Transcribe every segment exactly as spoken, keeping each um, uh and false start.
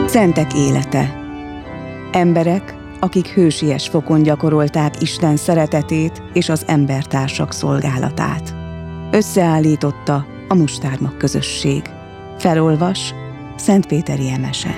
Szentek élete. Emberek, akik hősies fokon gyakorolták Isten szeretetét és az embertársak szolgálatát. Összeállította a Mustármag közösség. Felolvas Szentpéteri Emese.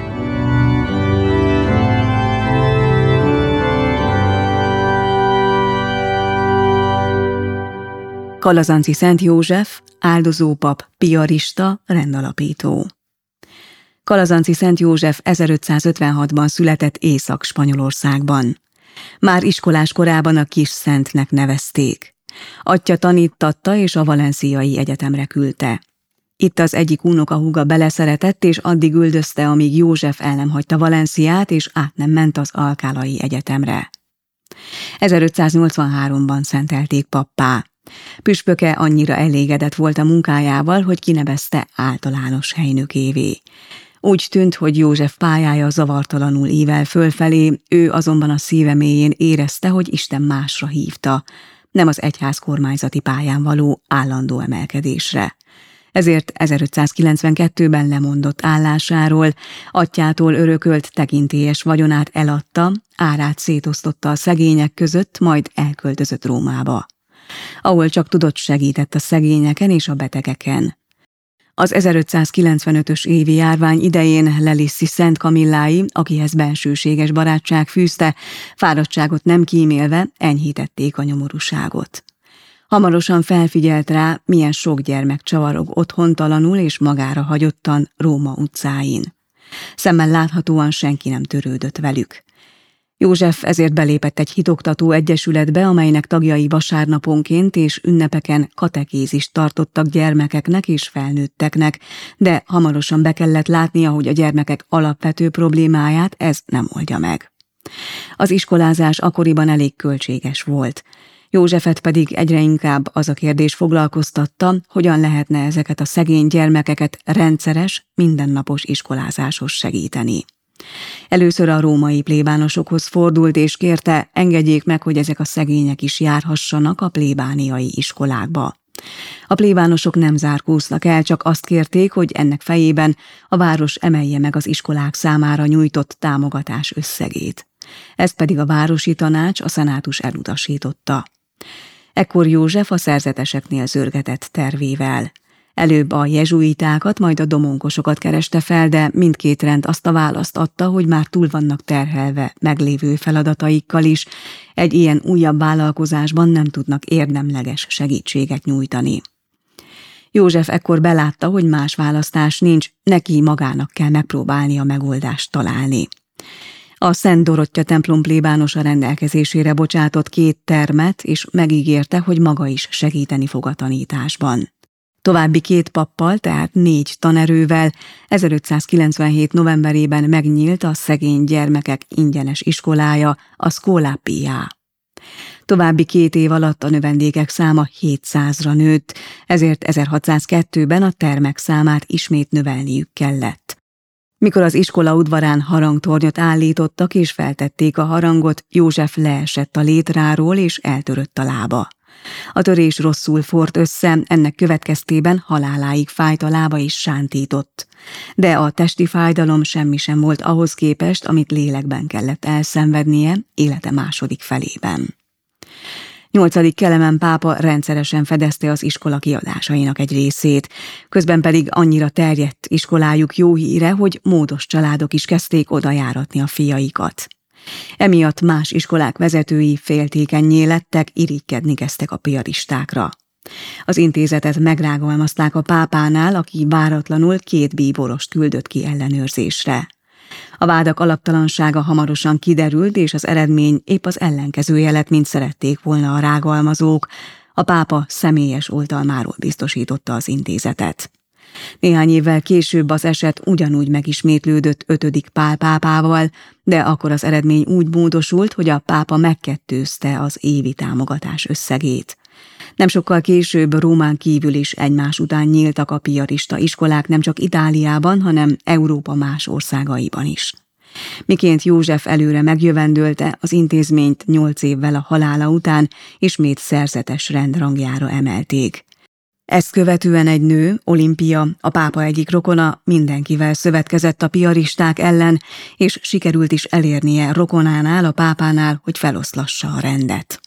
Kalazánci Szent József, áldozópap, piarista, rendalapító. Kalazánci Szent József ezerötszázötvenhatban született Észak-Spanyolországban. Már iskolás korában a kis szentnek nevezték. Atyja taníttatta és a Valenciai Egyetemre küldte. Itt az egyik unokahúga beleszeretett, és addig üldözte, amíg József el nem hagyta Valenciát, és át nem ment az Alcalái Egyetemre. ezerötszáznyolcvanháromban szentelték pappá. Püspöke annyira elégedett volt a munkájával, hogy kinevezte általános helynökévé. Úgy tűnt, hogy József pályája zavartalanul ível fölfelé, ő azonban a szíve mélyén érezte, hogy Isten másra hívta, nem az egyház kormányzati pályán való állandó emelkedésre. Ezért ezerötszázkilencvenkettőben lemondott állásáról, atyától örökölt tekintélyes vagyonát eladta, árát szétosztotta a szegények között, majd elköltözött Rómába. Ahol csak tudott, segített a szegényeken és a betegeken. Az ezerötszázkilencvenötös évi járvány idején Lelisszi Szent Kamillái, akihez bensőséges barátság fűzte, fáradtságot nem kímélve enyhítették a nyomorúságot. Hamarosan felfigyelt rá, milyen sok gyermek csavarog otthontalanul és magára hagyottan Róma utcáin. Szemmel láthatóan senki nem törődött velük. József ezért belépett egy hitoktató egyesületbe, amelynek tagjai vasárnaponként és ünnepeken katekézist tartottak gyermekeknek és felnőtteknek, de hamarosan be kellett látnia, hogy a gyermekek alapvető problémáját ez nem oldja meg. Az iskolázás akkoriban elég költséges volt. Józsefet pedig egyre inkább az a kérdés foglalkoztatta, hogyan lehetne ezeket a szegény gyermekeket rendszeres, mindennapos iskolázáshoz segíteni. Először a római plébánosokhoz fordult és kérte, engedjék meg, hogy ezek a szegények is járhassanak a plébániai iskolákba. A plébánosok nem zárkóztak el, csak azt kérték, hogy ennek fejében a város emelje meg az iskolák számára nyújtott támogatás összegét. Ezt pedig a városi tanács, a szenátus elutasította. Ekkor József a szerzeteseknél zörgetett tervével. Előbb a jezsuitákat, majd a domonkosokat kereste fel, de mindkét rend azt a választ adta, hogy már túl vannak terhelve meglévő feladataikkal is, egy ilyen újabb vállalkozásban nem tudnak érdemleges segítséget nyújtani. József ekkor belátta, hogy más választás nincs, neki magának kell megpróbálni a megoldást találni. A Szent Dorottya templom plébánosa rendelkezésére bocsátott két termet, és megígérte, hogy maga is segíteni fog a tanításban. További két pappal, tehát négy tanerővel ezerötszázkilencvenhét novemberében megnyílt a szegény gyermekek ingyenes iskolája, a Schola Pia. További két év alatt a növendékek száma hétszázra nőtt, ezért ezerhatszázkettőben a termek számát ismét növelniük kellett. Mikor az iskola udvarán harangtornyot állítottak és feltették a harangot, József leesett a létráról és eltörött a lába. A törés rosszul fort össze, ennek következtében haláláig fájt a lába és sántított. De a testi fájdalom semmi sem volt ahhoz képest, amit lélekben kellett elszenvednie élete második felében. Nyolcadik Kelemen pápa rendszeresen fedezte az iskola kiadásainak egy részét, közben pedig annyira terjedt iskolájuk jó híre, hogy módos családok is kezdték odajáratni a fiaikat. Emiatt más iskolák vezetői féltékennyé lettek, irigykedni kezdtek a piaristákra. Az intézetet megrágalmazták a pápánál, aki váratlanul két bíborost küldött ki ellenőrzésre. A vádak alaptalansága hamarosan kiderült, és az eredmény épp az ellenkezője lett, mint szerették volna a rágalmazók. A pápa személyes oltalmáról biztosította az intézetet. Néhány évvel később az eset ugyanúgy megismétlődött ötödik Pál pápával, de akkor az eredmény úgy módosult, hogy a pápa megkettőzte az évi támogatás összegét. Nem sokkal később Rómán kívül is egymás után nyíltak a piarista iskolák nem csak Itáliában, hanem Európa más országaiban is. Miként József előre megjövendölte, az intézményt nyolc évvel a halála után ismét szerzetes rend rangjára emelték. Ezt követően egy nő, Olimpia, a pápa egyik rokona mindenkivel szövetkezett a piaristák ellen, és sikerült is elérnie rokonánál, a pápánál, hogy feloszlassa a rendet.